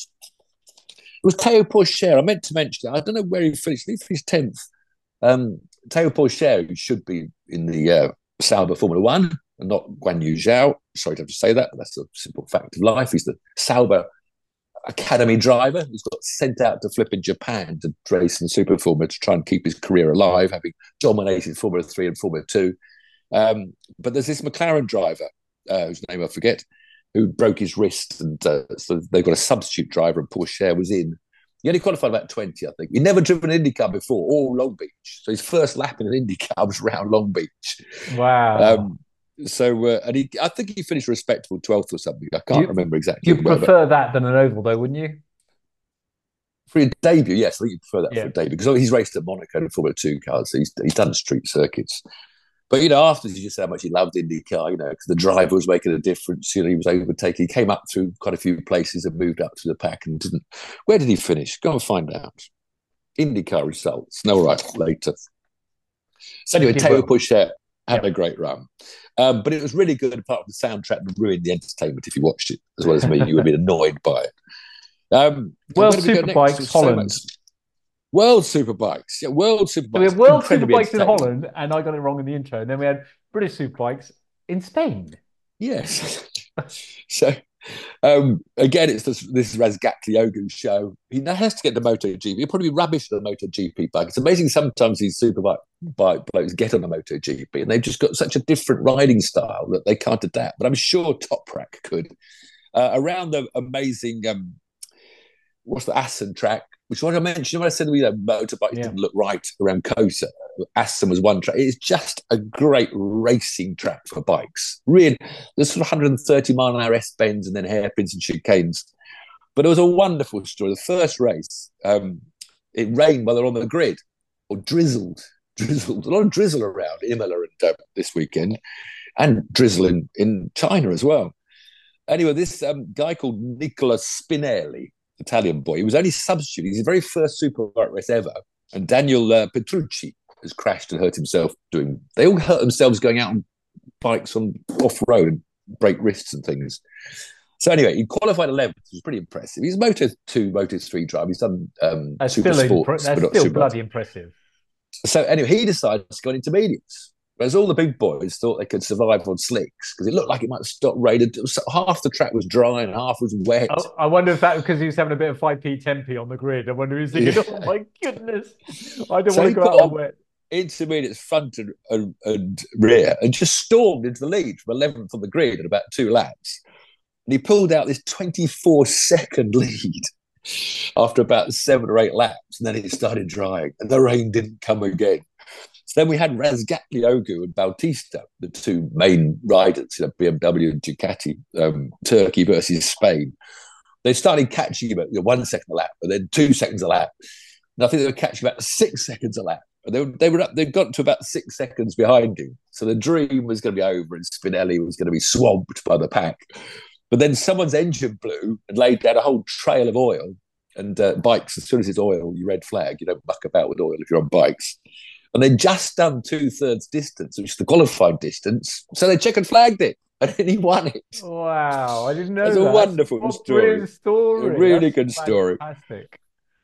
was Théo Pourchaire. I meant to mention it. I don't know where he finished. He finished 10th. Théo Pourchaire, who should be in the Sauber Formula 1 and not Guan Yu Zhao. Sorry to have to say that, but that's a simple fact of life. He's the Sauber Academy driver who's got sent out to flip in Japan to race in Super Formula to try and keep his career alive, having dominated Formula 3 and Formula 2. But there's this McLaren driver, whose name I forget, who broke his wrist, and so they've got a substitute driver, and Pourchaire was in. He only qualified about 20, I think. He'd never driven an IndyCar before, or Long Beach. So his first lap in an IndyCar was around Long Beach.
Wow.
I think he finished respectable 12th or something. I can't remember exactly.
You prefer that than an oval, though, wouldn't you?
For a debut, yes, I think you prefer that for a debut, because he's raced at Monaco in Formula 2 cars, so he's done street circuits. But, afterwards, he just said how much he loved IndyCar, because the driver was making a difference. He was overtaking. He came up through quite a few places and moved up to the pack and didn't. Where did he finish? Go and find out. IndyCar results. No, all right, later. So anyway, Théo Pourchaire had a great run. But it was really good, apart from the soundtrack that ruined the entertainment if you watched it, as well as me. You would be annoyed by it.
World Superbikes, Holland.
World Superbikes. Yeah, World Superbikes.
So we had World Superbikes in Holland, and I got it wrong in the intro. And then we had British Superbikes in Spain.
Yes. So, again, it's this Razgatlioglu show. He now has to get the MotoGP. He'll probably be rubbish at the MotoGP bike. It's amazing sometimes these superbike blokes get on the MotoGP, and they've just got such a different riding style that they can't adapt. But I'm sure Toprak could. Around the amazing... what's the Assen track? Which one I mentioned when I said motorbikes didn't look right around Kota. Assen was one track. It's just a great racing track for bikes. Really, there's sort of 130 mile an hour S-bends and then hairpins and chicanes. But it was a wonderful story. The first race, it rained while they're on the grid, or drizzled. A lot of drizzle around Imola and this weekend, and drizzle in China as well. Anyway, this guy called Nicola Spinelli, Italian boy. He was only substitute. He's the very first superbike race ever. And Daniel Petrucci has crashed and hurt himself they all hurt themselves going out on bikes on off-road and break wrists and things. So anyway, he qualified 11th, which was pretty impressive. He's a Moto2, Moto3 driver. He's done super sports.
That's still bloody impressive.
So anyway, he decided to go on intermediates. Whereas all the big boys thought they could survive on slicks because it looked like it might stop raining. Half the track was dry and half was wet.
I wonder if that was because he was having a bit of 5p, 10p on the grid. I wonder if he's thinking, oh my goodness, I don't want to go out on wet.
Intermediates front and rear and just stormed into the lead from 11th on the grid in about 2 laps. And he pulled out this 24-second lead after about 7 or 8 laps. And then it started drying and the rain didn't come again. So then we had Razgatlioglu and Bautista, the 2 main riders, BMW and Ducati, Turkey versus Spain. They started catching him at 1 second a lap, and then 2 seconds a lap. And I think they were catching about 6 seconds a lap. And they got to about 6 seconds behind him. So the dream was going to be over, and Spinelli was going to be swamped by the pack. But then someone's engine blew and laid down a whole trail of oil. And bikes, as soon as it's oil, you red flag. You don't muck about with oil if you're on bikes. And they'd just done 2/3 distance, which is the qualified distance. So they check and flagged it, and then he won it.
Wow, I didn't know that.
It's a wonderful story. A really good story.
Fantastic.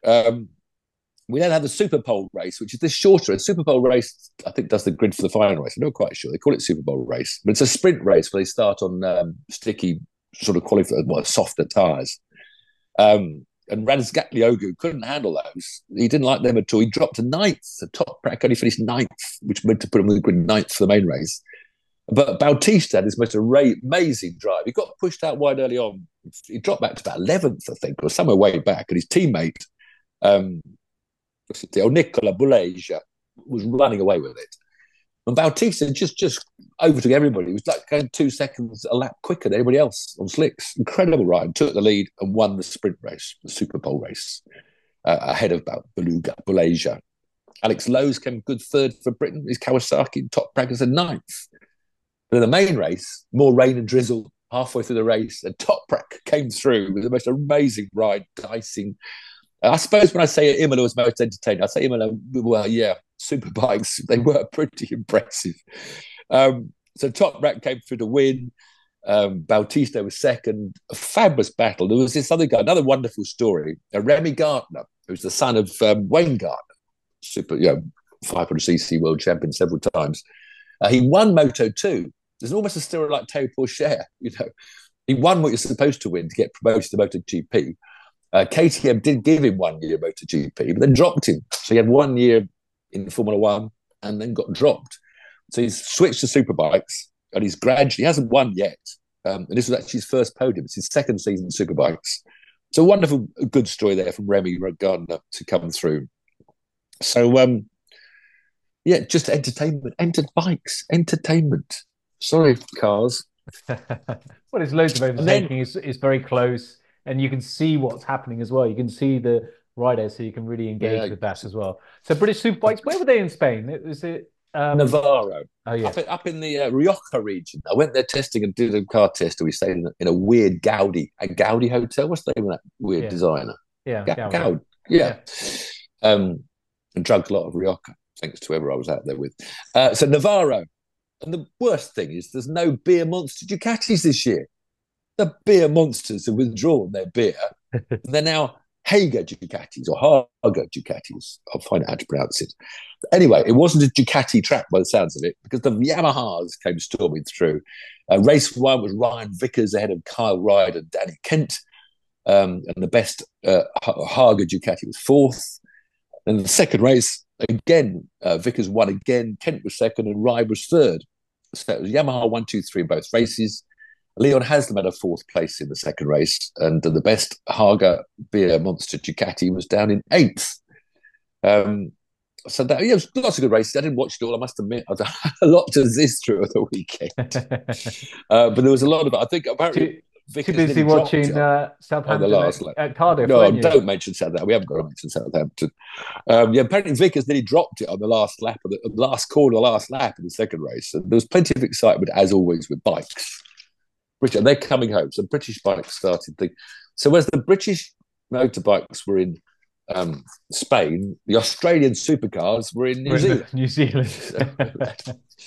We then have the Super Bowl race, which is the shorter. A Super Bowl race, I think, does the grid for the final race. I'm not quite sure. They call it Super Bowl race. But it's a sprint race where they start on sticky, sort of softer tyres. And Razgatlioglu couldn't handle those. He didn't like them at all. He dropped to 9th. The Toprak only finished 9th, which meant to put him on the grid 9th for the main race. But Bautista had this most amazing drive. He got pushed out wide early on. He dropped back to about 11th, I think, or somewhere way back. And his teammate, Nicola Boulanger, was running away with it. And Bautista just overtook everybody. He was like going 2 seconds a lap quicker than anybody else on slicks. Incredible ride. Took the lead and won the sprint race, the Super Bowl race, ahead of Boulanger. Alex Lowe's came good 3rd for Britain. His Kawasaki top brackets at 9th. But in the main race, more rain and drizzle halfway through the race. And Toprak came through with the most amazing ride, dicing. I suppose when I say Imola was most entertaining, I say Imola, well, yeah, superbikes, they were pretty impressive. So Toprak came through to win. Bautista was 2nd. A fabulous battle. There was this other guy, another wonderful story. Remy Gardner, who's the son of Wayne Gardner, 500cc world champion several times. He won Moto2. There's almost a story like Théo Pourchaire. He won what you're supposed to win to get promoted to MotoGP. KTM did give him 1 year MotoGP, but then dropped him. So he had 1 year in Formula One and then got dropped. So he's switched to superbikes and he hasn't won yet, And this was actually his first podium. It's his second season in Superbikes. So a wonderful, good story there from Remy Gardner to come through. So, just entertainment, bikes, entertainment. Sorry, cars.
Well, there's loads of overtaking. It's very close, and you can see what's happening as well. You can see the riders, so you can really engage with that as well. So British Superbikes, where were they in Spain? Was it
Navarro?
Oh yeah,
up in the Rioja region. I went there testing and did a car test. And we stayed in a weird Gaudi hotel. What's the name of that weird designer?
Yeah,
Gaudi. Yeah. And drank a lot of Rioja, thanks to whoever I was out there with. So Navarro. And the worst thing is there's no beer monster Ducatis this year. The beer monsters have withdrawn their beer. They're now Hager Ducatis or Hager Ducatis. I'll find out how to pronounce it. Anyway, it wasn't a Ducati track by the sounds of it because the Yamahas came storming through. Race 1 was Ryan Vickers ahead of Kyle Ryder and Danny Kent. And the best Hager Ducati was 4th. And the second race, again, Vickers won again. Kent was 2nd and Ryder was 3rd. So it was Yamaha 1, 2, 3 in both races. Leon Haslam had a 4th place in the second race, and the best Hager beer monster Ducati was down in 8th. So that was lots of good races. I didn't watch it all. I must admit, I've done a lot to this through the weekend. But there was a lot of it. I think apparently
too busy watching Southampton at Cardiff.
No, don't mention Southampton. We haven't got to mention Southampton. Apparently Vickers nearly dropped it on the last lap of the last corner, last lap in the second race. And there was plenty of excitement, as always, with bikes. They're coming home. So British bikes started thing. So as the British motorbikes were in Spain, the Australian supercars were in New Zealand.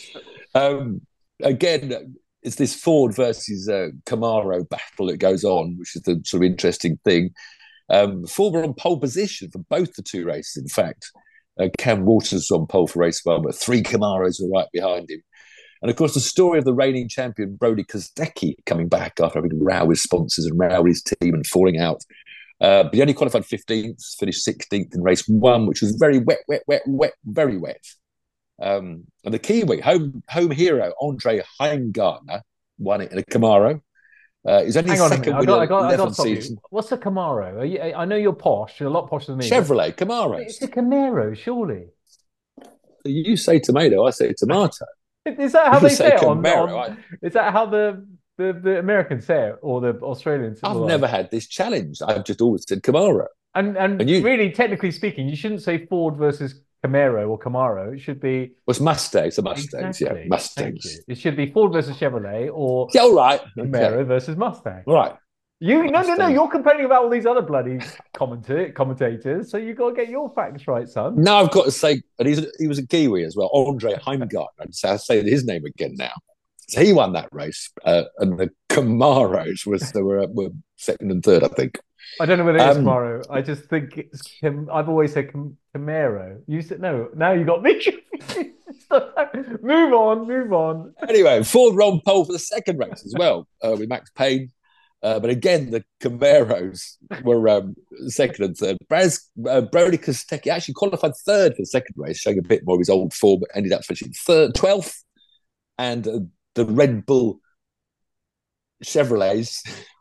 Again, it's this Ford versus Camaro battle that goes on, which is the sort of interesting thing. Ford were on pole position for both the two races, in fact. Cam Waters was on pole for race 1, but 3 Camaros were right behind him. And of course, the story of the reigning champion, Brody Kostecki, coming back after having row with sponsors and row with his team and falling out. But he only qualified 15th, finished 16th in race 1, which was very wet, very wet. And the Kiwi, home hero, Andre Heimgartner, won it in a Camaro. He's only second winner in 11 seasons.
What's a Camaro? I know you're posh. You're a lot posher than me.
Chevrolet Camaro.
It's a Camaro, surely.
You say tomato, I say tomato.
Is that how they say it? Is that how the Americans say it, or the Australians?
I've never had this challenge. I've just always said Camaro.
And you, really, technically speaking, you shouldn't say Ford versus Camaro or Camaro. It should be.
Well, it's Mustangs. The Mustangs, exactly. Yeah, Mustangs.
It should be Ford versus Chevrolet or
all right.
Camaro versus Mustang.
Right.
No. You're complaining about all these other bloody commentators, so you've got to get your facts right, son.
No, I've got to say, and he was a Kiwi as well, Andre Heimgartner. I'll say his name again now. So he won that race, and the Camaros were 2nd and 3rd, I think.
I don't know whether it's Camaro. I just think it's I've always said Camaro. You said no. Now you got me. Move on.
Anyway, Ford were on pole for the second race as well with Max Payne. But again, the Camaros were 2nd and 3rd. Brody Kostecki actually qualified 3rd for the second race, showing a bit more of his old form, but ended up finishing 12th. And the Red Bull Chevrolets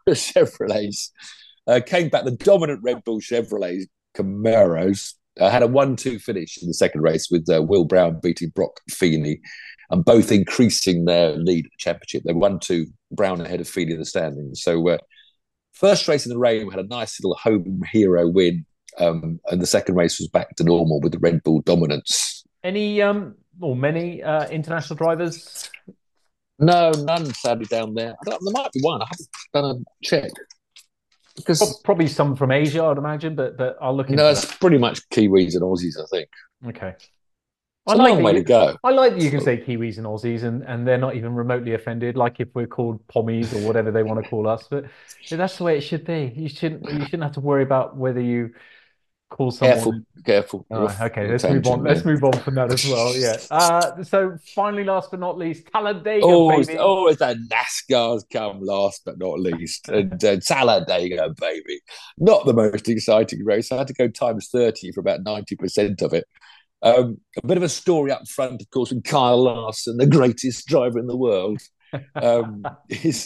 came back. The dominant Red Bull Chevrolet Camaros had a 1-2 finish in the second race with Will Brown beating Brock Feeney and both increasing their lead at the championship. They 1-2, Brown ahead of Feeney in the standings. So first race in the rain, we had a nice little home hero win, and the second race was back to normal with the Red Bull dominance.
Any or many international drivers?
No, none sadly down there. There might be one. I haven't done a check. Because
probably some from Asia, I'd imagine, but I'll look into
that. It's pretty much Kiwis and Aussies, I think.
Okay.
It's a long way to go.
I like that you can say Kiwis and Aussies and they're not even remotely offended, like if we're called Pommies or whatever they want to call us. But that's the way it should be. You shouldn't have to worry about whether you call someone.
Careful.
Okay, let's move on. Let's move on from that as well. Yeah. So finally, last but not least, Talladega, baby.
Always that NASCAR's come last but not least. And Talladega, baby. Not the most exciting race. I had to go times 30 for about 90% of it. A bit of a story up front, of course, with Kyle Larson, the greatest driver in the world.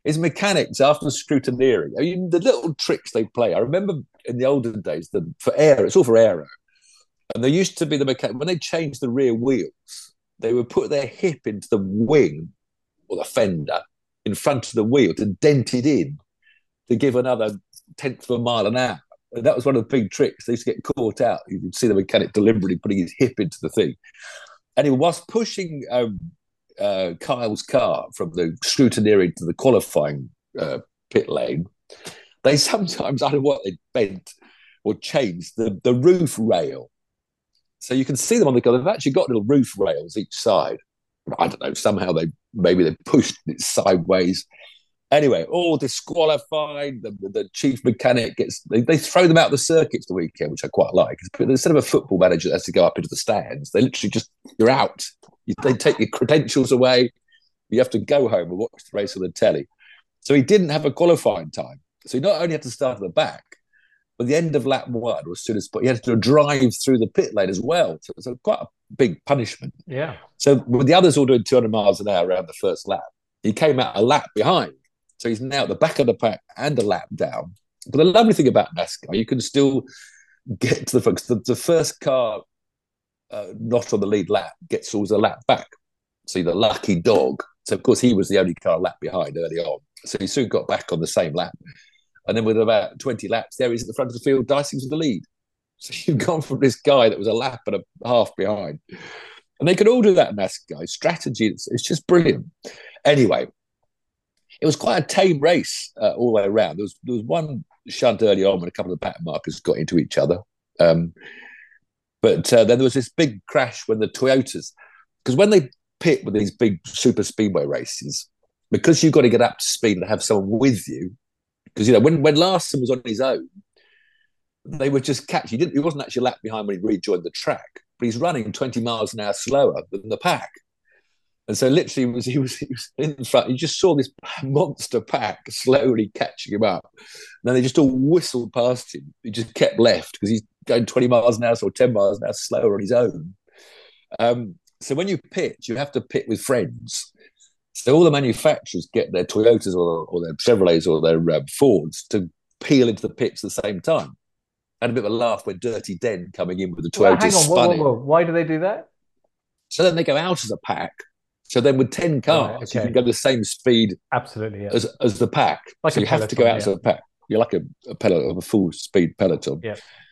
his mechanics after scrutineering, I mean, the little tricks they play. I remember in the olden days, for aero, it's all for aero. And there used to be the mechanic, when they changed the rear wheels, they would put their hip into the wing or the fender in front of the wheel to dent it in to give another tenth of a mile an hour. And that was one of the big tricks. They used to get caught out. You could see the mechanic deliberately putting his hip into the thing. Anyway, whilst pushing Kyle's car from the scrutineering to the qualifying pit lane, they sometimes, I don't know what, they bent or changed the roof rail. So you can see them on the car. They've actually got little roof rails each side. I don't know, somehow they pushed it sideways. Anyway, all disqualified. The chief mechanic they throw them out of the circuits the weekend, which I quite like. Instead of a football manager that has to go up into the stands, they literally just, you're out. They take your credentials away. You have to go home and watch the race on the telly. So he didn't have a qualifying time. So he not only had to start at the back, but the end of lap one, as soon as he had to drive through the pit lane as well. So it was quite a big punishment.
Yeah.
So with the others all doing 200 miles an hour around the first lap, he came out a lap behind. So he's now at the back of the pack and a lap down. But the lovely thing about NASCAR, you can still get to the front. The first car not on the lead lap gets always a lap back. So the lucky dog. So, of course, he was the only car a lap behind early on. So he soon got back on the same lap. And then with about 20 laps, there he's at the front of the field, dicing for the lead. So you've gone from this guy that was a lap and a half behind. And they could all do that in NASCAR. Strategy, it's just brilliant. Anyway, it was quite a tame race all the way around. There was one shunt early on when a couple of pattern markers got into each other. But then there was this big crash when the Toyotas, because when they pit with these big super speedway races, because you've got to get up to speed and have someone with you, because, you know, when Larson was on his own, they were just catching. He wasn't actually a lap behind when he rejoined the track, but he's running 20 miles an hour slower than the pack. And so literally he was in front. You just saw this monster pack slowly catching him up. And then they just all whistled past him. He just kept left because he's going 20 miles an hour or 10 miles an hour slower on his own. So when you pit, you have to pit with friends. So all the manufacturers get their Toyotas or their Chevrolets or their Fords to peel into the pits at the same time. And a bit of a laugh when Dirty Den coming in with the Toyotas spun.
Whoa. Why do they do that?
So then they go out as a pack. So then with 10 cars, you can go the same speed
absolutely
as the pack.
Like
so you have to go out as a pack. You're like a full speed peloton.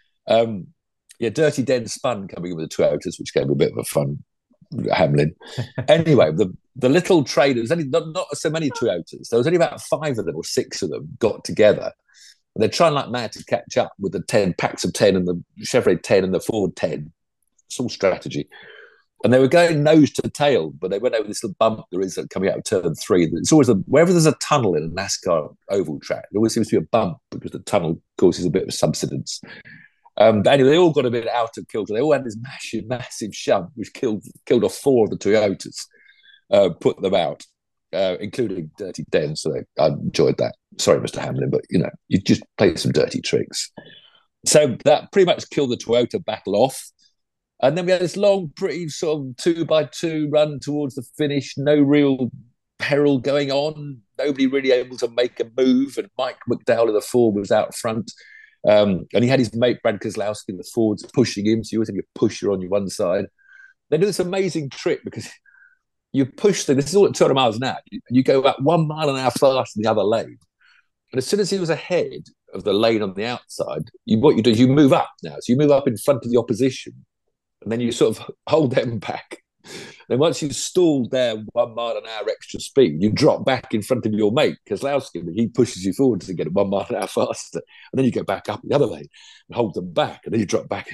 Yeah.
Dirty Den spun coming in with the Toyotas, which gave a bit of a fun Hamlin. Anyway, the little traders, only not so many Toyotas. There was only about 5 of them or 6 of them got together. And they're trying like mad to catch up with the 10 packs of 10 and the Chevrolet 10 and the Ford 10. It's all strategy. And they were going nose to tail, but they went over this little bump there is coming out of turn 3. It's always wherever there's a tunnel in a NASCAR oval track, there always seems to be a bump because the tunnel causes a bit of subsidence. But anyway, they all got a bit out of kilter. They all had this massive shove, which killed off 4 of the Toyotas, put them out, including Dirty Den. So I enjoyed that. Sorry, Mr. Hamlin, but you know, you just played some dirty tricks. So that pretty much killed the Toyota battle off. And then we had this long, pretty sort of 2x2 run towards the finish. No real peril going on. Nobody really able to make a move. And Mike McDowell of the Ford was out front. And he had his mate Brad Keselowski in the Fords pushing him. So you always have your pusher on your one side. They do this amazing trick because you push them. This is all at 200 miles an hour. You go about 1 mile an hour faster than the other lane. And as soon as he was ahead of the lane on the outside, what you do is you move up now. So you move up in front of the opposition. And then you sort of hold them back. Then once you've stalled their 1 mile an hour extra speed, you drop back in front of your mate, Keselowski. He pushes you forward to get 1 mile an hour faster. And then you go back up the other lane and hold them back. And then you drop back.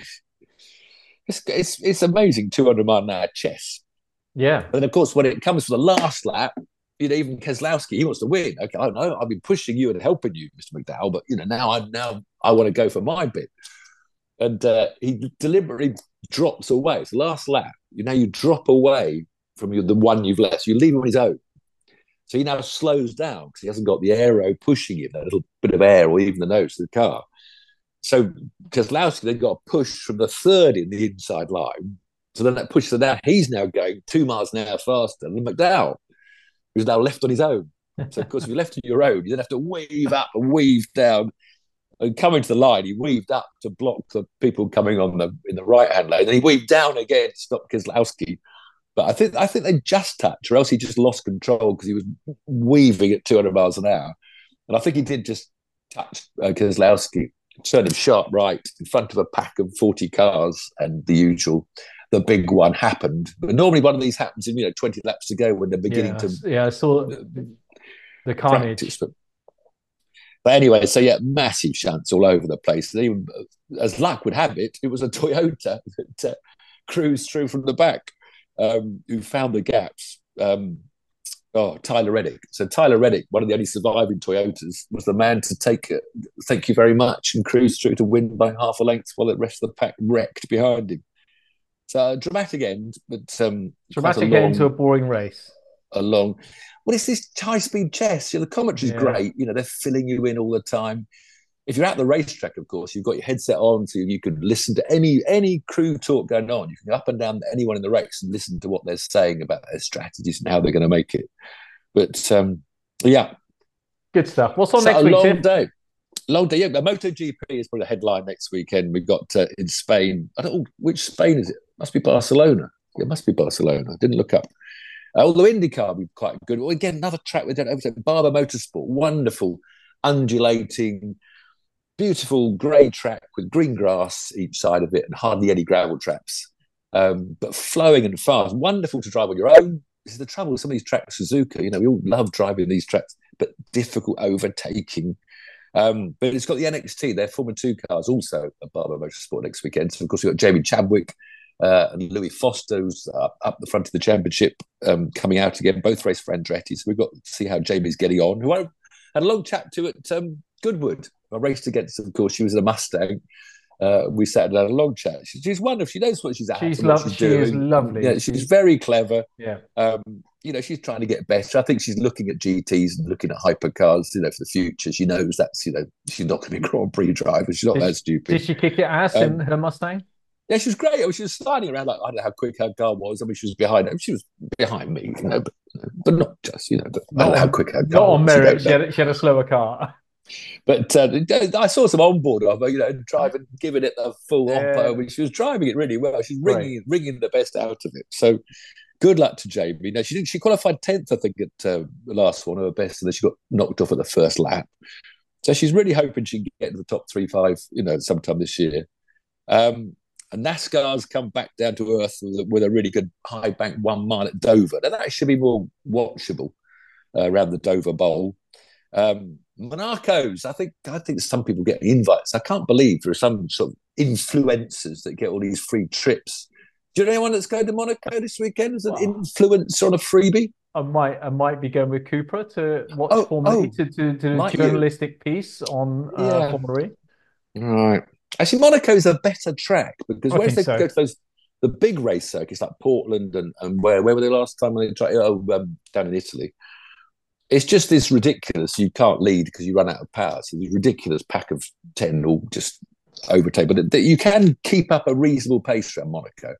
It's amazing 200 mile an hour chess.
Yeah.
And then, of course, when it comes to the last lap, you know, even Keselowski, he wants to win. Okay, I don't know. I've been pushing you and helping you, Mr. McDowell, but, you know, now I want to go for my bit. And he deliberately drops away. It's the last lap. You drop away from the one you've left. So you leave him on his own. So he now slows down because he hasn't got the aero pushing him, that little bit of air or even the nose of the car. So Keselowski then got a push from the third in the inside line. So then that pushes him down. He's now going 2 miles an hour faster than McDowell, who's now left on his own. So, of course, if you left to your own, you then have to weave up and weave down. And coming to the line, he weaved up to block the people coming on in the right hand lane. Then he weaved down again to stop Keselowski. But I think they just touched, or else he just lost control because he was weaving at 200 miles an hour. And I think he did just touch Keselowski, turned him sharp right in front of a pack of 40 cars, and the big one happened. But normally one of these happens in 20 laps to go when they're beginning to.
Yeah, I saw the carnage.
Practice. But anyway, so yeah, massive shunts all over the place. And even, as luck would have it, it was a Toyota that cruised through from the back, who found the gaps. Tyler Reddick. So Tyler Reddick, one of the only surviving Toyotas, was the man to take it. Thank you very much, and cruise through to win by half a length while the rest of the pack wrecked behind him. So a dramatic end, but
dramatic end to a boring race.
Well, it's this high-speed chess. The commentary's great. They're filling you in all the time. If you're at the racetrack, of course, you've got your headset on, so you can listen to any crew talk going on. You can go up and down to anyone in the race and listen to what they're saying about their strategies and how they're going to make it. But yeah,
good stuff. What's on next week, Tim?
Long day. Yeah, the MotoGP is probably the headline next weekend. We've got in Spain. I don't know which Spain is it. Must be Barcelona. It must be Barcelona. I didn't look up. Although IndyCar would be quite good. Well, again, another track we don't overtake. Barber Motorsport, wonderful, undulating, beautiful grey track with green grass each side of it and hardly any gravel traps, but flowing and fast. Wonderful to drive on your own. This is the trouble with some of these tracks, Suzuka. We all love driving these tracks, but difficult overtaking. But it's got the NXT, their Formula 2 cars, also at Barber Motorsport next weekend. So, of course, we've got Jamie Chadwick and Louis Foster, who's up the front of the championship, coming out again, both race for Andretti. So we've got to see how Jamie's getting on, who I had a long chat to at Goodwood. I raced against, of course, she was in a Mustang. We sat and had a long chat. She's wonderful. She knows what she's at.
She's lovely.
Yeah, she's very clever.
Yeah.
She's trying to get better. I think she's looking at GTs and looking at hypercars, for the future. She knows that's, she's not going to be a Grand Prix driver. She's not that stupid.
Did she kick your ass in her Mustang?
Yeah, she was great. She was sliding around like, I don't know how quick her car was. I mean, she was behind her. She was behind me, but not just, but I don't know how quick her car was.
Not on merit. She had a slower car.
But I saw some onboard of her, driving, giving it a full on. When she was driving it really well. She's wringing the best out of it. So good luck to Jamie. She qualified 10th, I think, at the last one of her best, and then she got knocked off at the first lap. So she's really hoping she can get to the top 3-5, sometime this year. And NASCAR's come back down to earth with a really good high bank 1 mile at Dover. Now that should be more watchable around the Dover Bowl. Monaco's, I think some people get invites. I can't believe there are some sort of influencers that get all these free trips. Do you know anyone that's going to Monaco this weekend as an influencer on a freebie?
I might be going with Cooper to watch Formula E, to do a journalistic piece on Formula E.
Right. Actually, Monaco's a better track because whereas they go to the big race circuits like Portland and where were they last time when they tried? Down in Italy. It's just this ridiculous. You can't lead because you run out of power. So this ridiculous pack of 10 all just overtake. But you can keep up a reasonable pace around Monaco.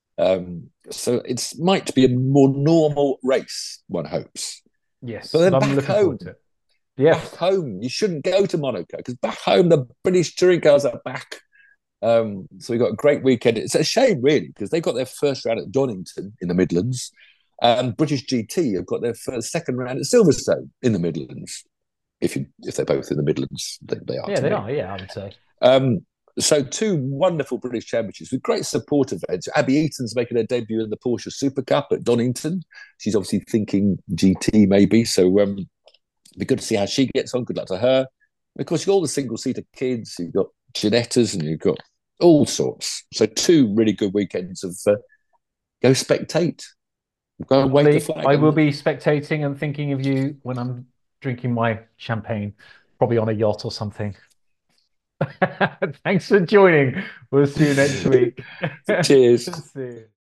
So it might be a more normal race, one hopes.
Yes,
but then I'm looking forward to it.
Yeah,
back home, you shouldn't go to Monaco because back home the British touring cars are back. So we got a great weekend. It's a shame, really, because they got their first round at Donington in the Midlands, and British GT have got their second round at Silverstone in the Midlands. If they're both in the Midlands, they are.
Yeah, they are. Yeah, I would say.
So 2 wonderful British championships with great support events. Abby Eaton's making her debut in the Porsche Super Cup at Donington. She's obviously thinking GT maybe. So be good to see how she gets on. Good luck to her. Of course, you've got all the single-seater kids. You've got Ginettas and you've got all sorts. So 2 really good weekends of go spectate. Go and wave the flag.
I will be spectating and thinking of you when I'm drinking my champagne, probably on a yacht or something. Thanks for joining. We'll see you next week.
Cheers.
See you.